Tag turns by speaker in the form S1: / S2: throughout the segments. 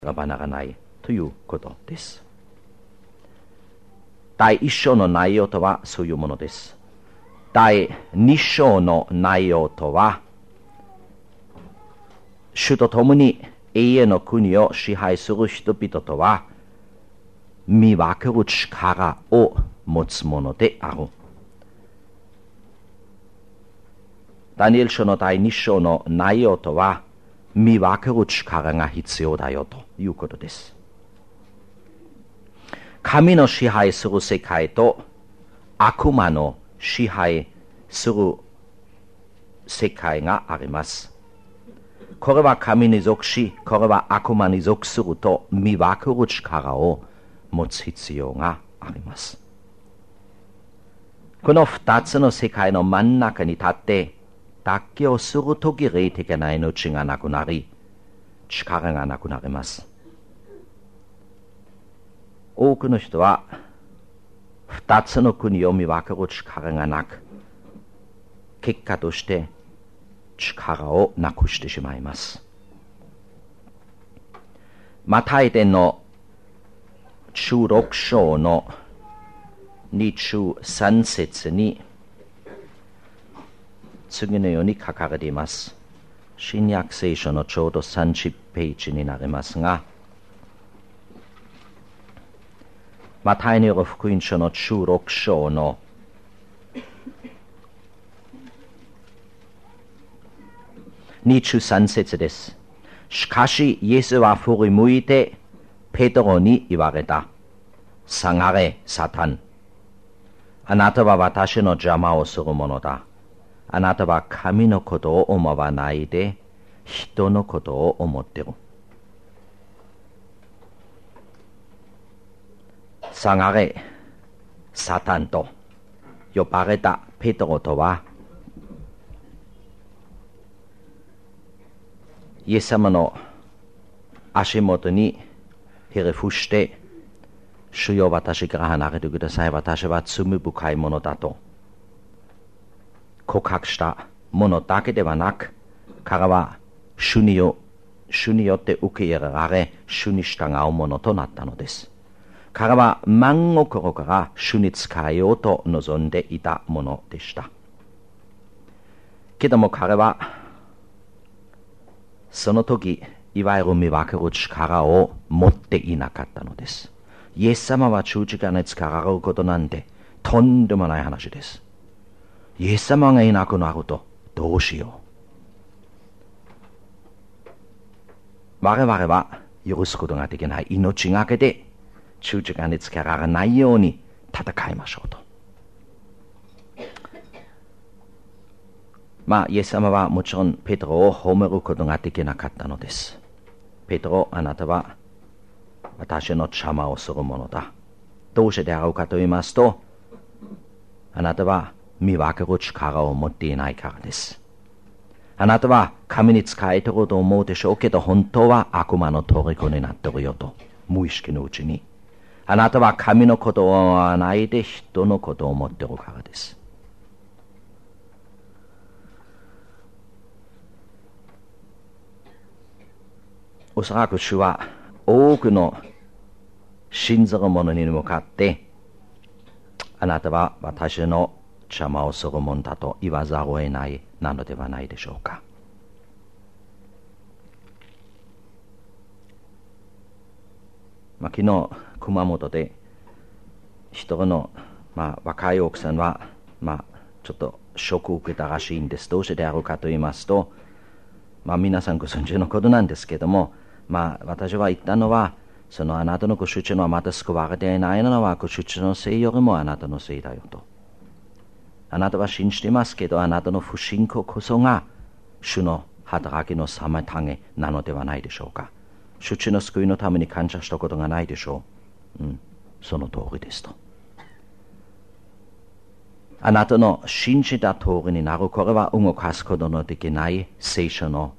S1: ばならないということです。第1章の内容とはそういうものです。第2章の内容とは、主と共に永遠の国を支配する人々とは、見分ける力を持つものである。ダニエル書の第2章の内容とは、見分ける力が必要だよということです。神の支配する世界と悪魔の支配する世界があります。これは神に属し、これは悪魔に属すると見分ける力を持つ必要があります。この二つの世界の真ん中に立って妥協するとき霊的な命がなくなり、力がなくなります。多くの人は二つの国を見分ける力がなく、結果として力をなくしてしまいます。マタイ伝の16章の23節に次のように書かれています。新約聖書のちょうど30ページになりますが、マタイによる福音書の16章の23節です。しかし、イエスは振り向いて、ペテロに言われた。下がれ、サタン。あなたは私の邪魔をするものだ。あなたは神のことを思わないで、人のことを思っている。下がれ、サタンと呼ばれたペテロとは、イエス様の足元にひれ伏して、主よ、私から離れてください。私は罪深いものだと告白したものだけではなく、彼は主によって受け入れられ、主に従うものとなったのです。彼は真心から主に仕えようと望んでいたものでした。けども彼はその時、いわゆる見分ける力を持っていなかったのです。イエス様は十字架につかられることなんてとんでもない話です。イエス様がいなくなるとどうしよう。我々は許すことができない。命がけで十字架につけられないように戦いましょうと。イエス様はもちろんペテロを褒めることができなかったのです。ペテロ、あなたは私の邪魔をするものだ。どうしてであろうかと言いますと、あなたは見分ける力を持っていないからです。あなたは神に仕えていると思うでしょうけど、本当は悪魔の虜になっているよと、無意識のうちに。あなたは神のことを思わないで人のことを思っているからです。おそらく主は多くの信ずる者に向かって、あなたは私の邪魔をするものだと言わざるを得ないなのではないでしょうか。昨日熊本で一人の、若い奥さんは、ちょっとショックを受けたらしいんです。どうしてであるかと言いますと、皆さんご存知のことなんですけども、私は言ったのは、そのあなたのご主人はまだ救われていないのはご主人のせいよりもあなたのせいだよと。あなたは信じていますけど、あなたの不信仰こそが主の働きの妨げなのではないでしょうか。主の救いのために感謝したことがないでしょう。その通りですと。あなたの信じた通りになる、これは動かすことのできない聖書の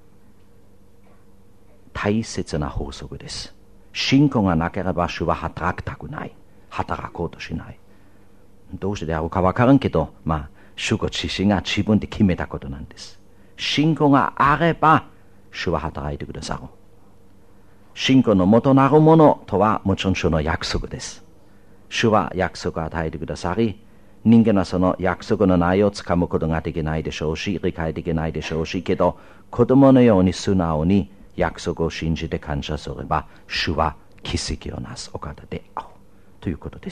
S1: 大切な法則です。信仰がなければ主は働きたくない。働こうとしない。どうしてであるかわからんけど、主ご自身が自分で決めたことなんです。信仰があれば主は働いてくださる。 信仰の元なるものとはもちろん主の約束です。主は約束を与えてくださり、人間はその約束の内容をつかむことができないでしょうし、理解できないでしょうし、けど子供のように素直に約束を信じて感謝すれば、主は奇跡をなすお方であるということです。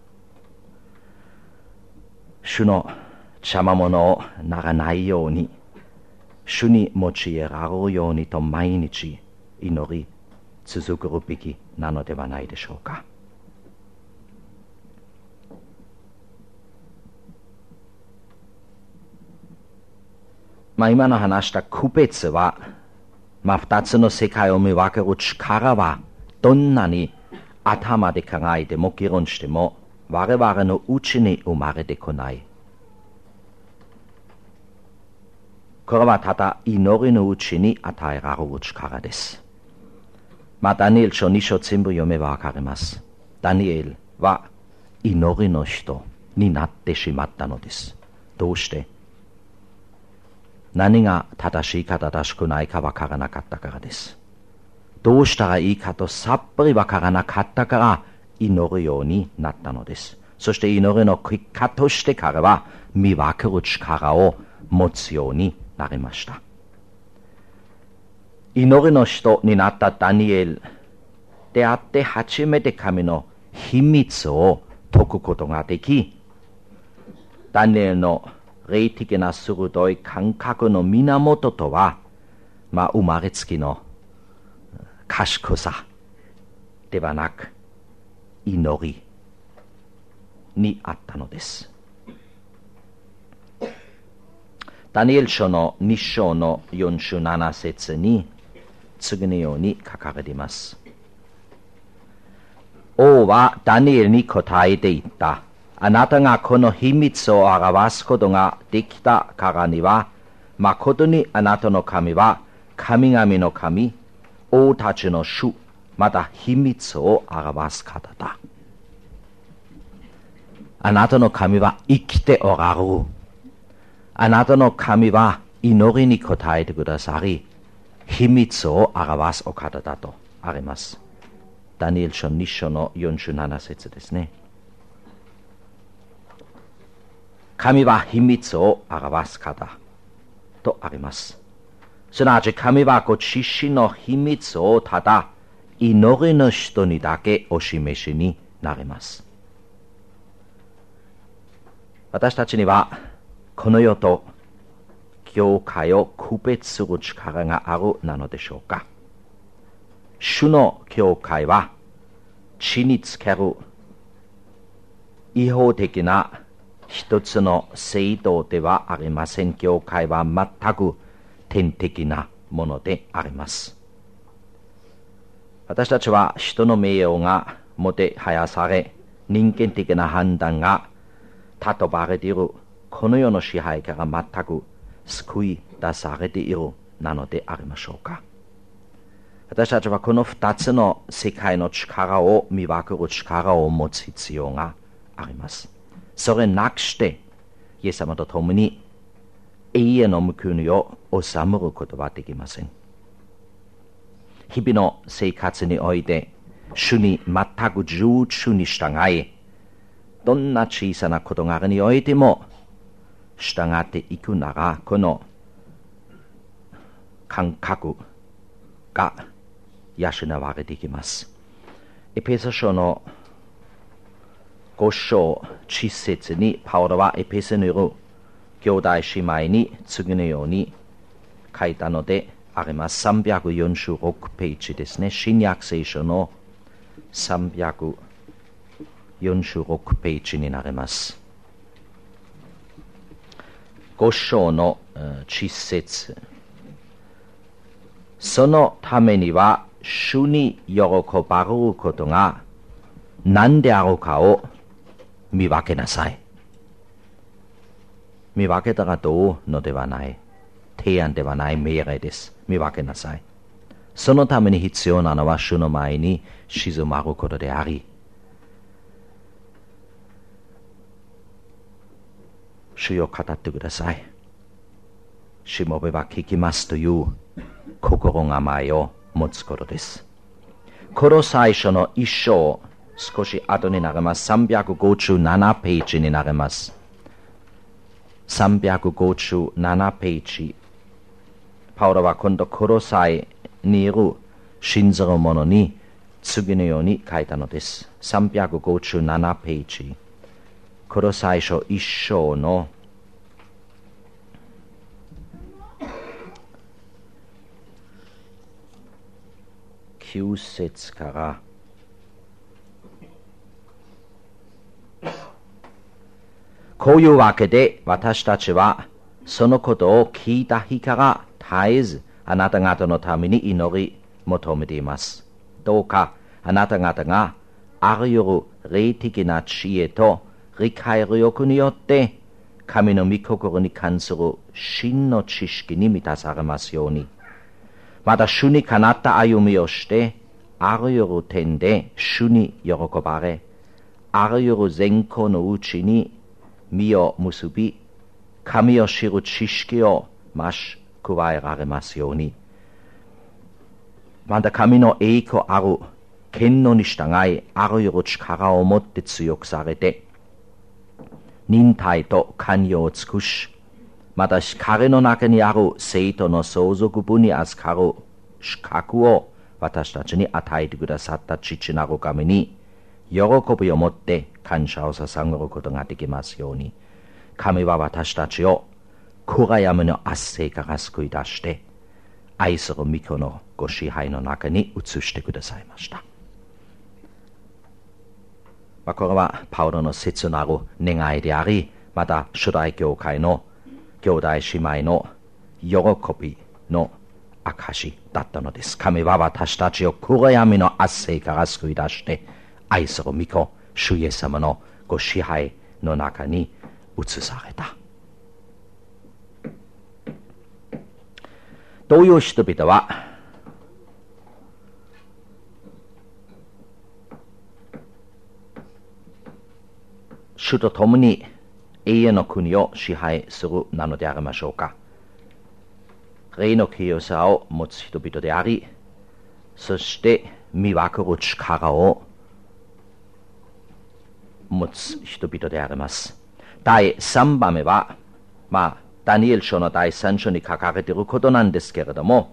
S1: 主の邪魔者をならないように、主に用いられるようにと毎日祈り続けるべきなのではないでしょうか。今の話した区別は、二つの世界を見分ける力は、どんなに頭で考えても議論しても、我々のうちに生まれてこない。これはただ祈りのうちに与えられる力です。ダニエル書2章全部読めばわかります。ダニエルは祈りの人になってしまったのです。どうして？何が正しいか正しくないかわからなかったからです。どうしたらいいかとさっぱりわからなかったから祈るようになったのです。そして祈りの結果として彼は見分ける力を持つようになりました。祈りの人になったダニエルであって初めて神の秘密を解くことができ、ダニエルの霊的な鋭い感覚の源とは、生まれつきの賢さではなく祈りにあったのです。ダニエル書の2章の47節に次のように書かれています。王はダニエルに答えて言った。あなたがこの秘密を表すことができたからには、誠にあなたの神は神々の神、王たちの主、また秘密を表す方だ。あなたの神は生きておられる。あなたの神は祈りに応えてくださり、秘密を表すお方だとあります。ダニエル書2章の47節ですね。神は秘密を表す方とあります。すなわち神はご自身の秘密をただ祈りの人にだけお示しになります。私たちにはこの世と教会を区別する力があるなのでしょうか。主の教会は地につける違法的な一つの制度ではありません。教会は全く天的なものであります。私たちは人の名誉がもてはやされ、人間的な判断が尊ばれているこの世の支配から全く救い出されているなのでありましょうか。私たちはこの二つの世界の力を見分ける力を持つ必要があります。それなくしてイエス様と共に永遠の御国を治めることはできません。日々の生活において主に全く従順に従い、どんな小さな事柄においても従っていくなら、この感覚が養われていきます。エペソ書の5章10節にパウロはエペソにいる兄弟姉妹に次のように書いたのであります。346ページですね。新約聖書の346ページになります。5章の10節。そのためには主に喜ばれることが何であるかを見分けなさい。見分けたらどうのではない。提案ではない命令です。見分けなさい。そのために必要なのは主の前に静まることであり、主よ語ってください。しもべは聞きますという心構えを持つことです。 この最初の一章、少し後になります。357ページになります。357ページ。パウロは今度コロサイにいる信ずる者に次のように書いたのです。357ページ。コロサイ書一章の9節からこういうわけで私たちはそのことを聞いた日から絶えずあなた方のために祈り求めています。どうかあなた方があらゆる霊的な知恵と理解力によって神の御心に関する真の知識に満たされますように。また主にかなった歩みをしてあらゆる点で主に喜ばれ、あらゆる善行のうちに実を結び、神を知る知識を増し加えられますように。また神の栄光ある権能に従い、あらゆる力を持って強くされて、忍耐と寛容を尽くし、また彼の中にある生徒の相続分に預かる資格を私たちに与えてくださった父なる神に、喜びを持って感謝を捧げることができますように。神は私たちを暗闇の圧政から救い出して、愛する御子のご支配の中に移してくださいました。これはパウロの切なる願いであり、また初代教会の兄弟姉妹の喜びの証だったのです。神は私たちを暗闇の圧政から救い出して、愛する御子、主イエス様のご支配の中に移された。どういう人々は主と共に永遠の国を支配するなのでありましょうか。霊の清さを持つ人々であり、そして見分ける力を持つ人々であります。第3番目は、ダニエル書の第3章に書かれていることなんですけれども、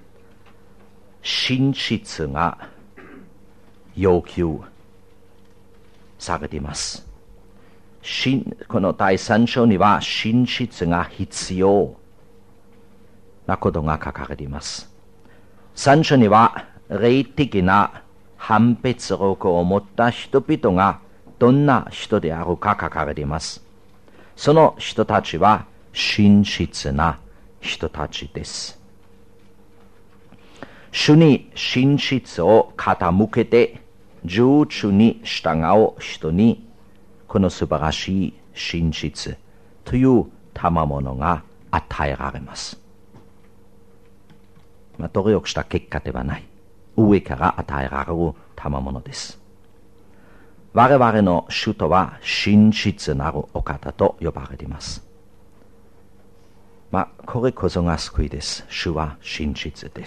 S1: 真実が要求されています。この第3章には真実が必要なことが書かれています。3章には霊的な判別力を持った人々がどんな人であるか書かれています。その人たちは真実な人たちです。主に真実を傾けて従順に従う人に、この素晴らしい真実という賜物が与えられます。努力した結果ではない。上から与えられる賜物です。我々の主とは真実なるお方と呼ばれています。これこそが救いです。主は真実です。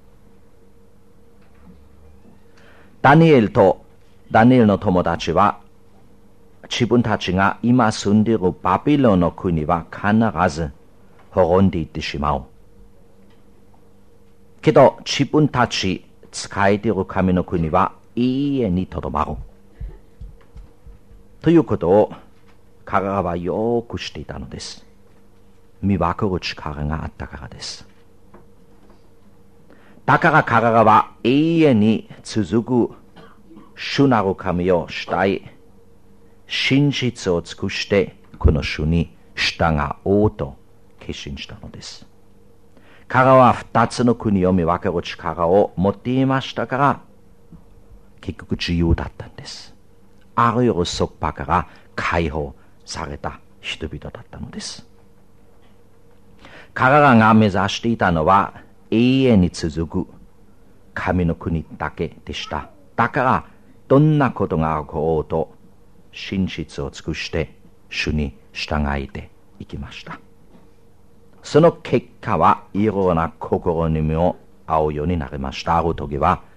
S1: ダニエルの友達は、自分たちが今住んでいるバビロンの国は必ず滅んでいってしまう。けど自分たち仕えている神の国は永遠にとどまる。ということを彼らはよく知っていたのです。見分ける力があったからです。だから彼らは永遠に続く主なる神を慕い、真実を尽くしてこの主に従おうと決心したのです。彼らは二つの国を見分ける力を持っていましたから、結局自由だったんです。あらゆる束縛から解放された人々だったのです。彼らが目指していたのは永遠に続く神の国だけでした。だからどんなことが起ころうと真実を尽くして主に従えていきました。その結果はいろんな試みを遭うようになりました。ある時は